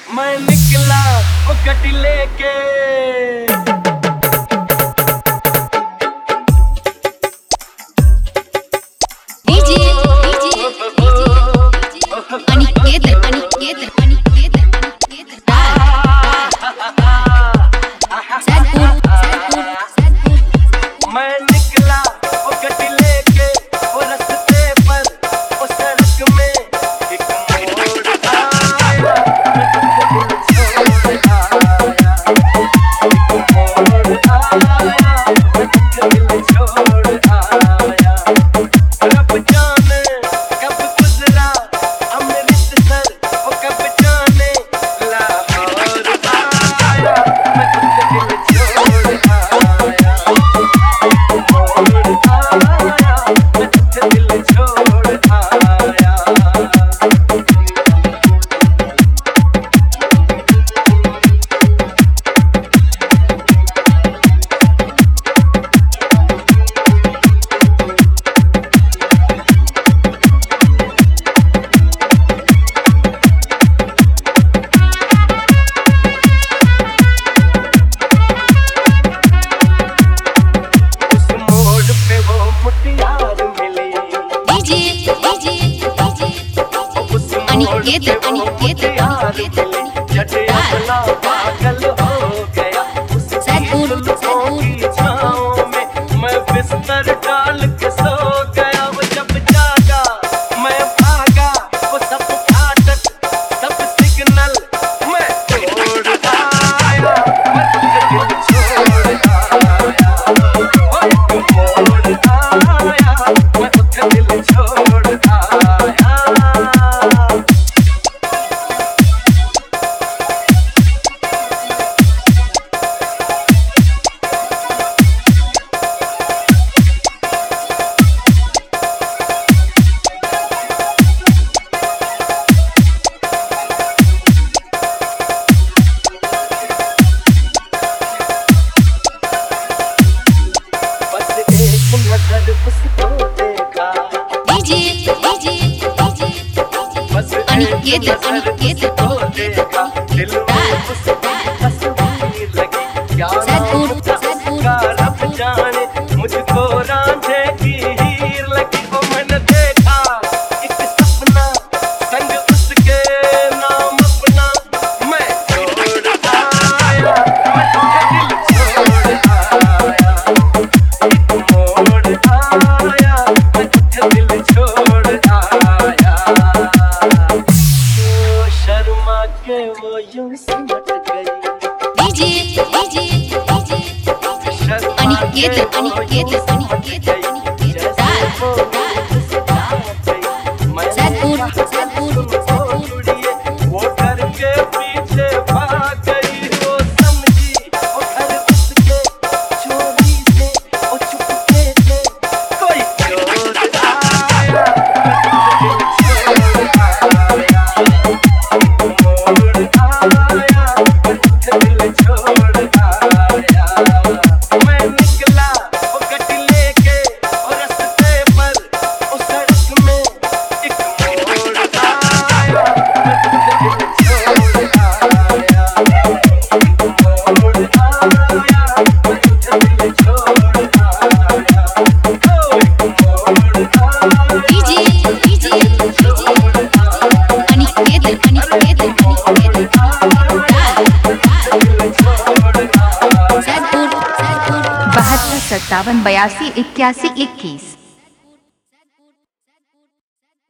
मैं निकला वो गड्डी लेके मैं निकला वो गड्डी लेके वो रास्ते पर वो सड़क में एक मोड़ आया दिल छोड़ आया रब जाने कब गुजरा अमृतसर वो कब जाने लाहौर आया दिल छोड़ आया दिल छोड़ आया पागल हो गया की छाँव में मैं बिस्तर डाल के सो गया वो जब जागा मैं भागा वो सब फाटक सब सिग्नल मैं तोड़ आया दिल छोड़ आया मोड़ आया मैं दिल छोड़ आया नजर उसको देखा बस नजर उसको देखा दिल में उसकी तस्वीर लगी क्या उसका रब जाने मुझको रांझे की हीर लगी वो मैंने देखा एक सपना संग उसके नाम अपना मैं छोड़ आया मैं दिल छोड़ आया दिल छोड़ आया शर्मा के वो यूं सिमट गई शर्मा के वो यूं सिमट गई जैसे वो वो घर के पीछे भाग गई वो समझी वो घर उसके चोरी से वो चुपके से कोई चोर आया दिल छोड़ आया दिल छोड़ आया मैं निकला वो गड्डी लेके और रास्ते पर वो सड़क में एक मोड़ आया दिल छोड़ आया मोड़ आया दिल छोड़ आया बहत्तर 57 82 81 21।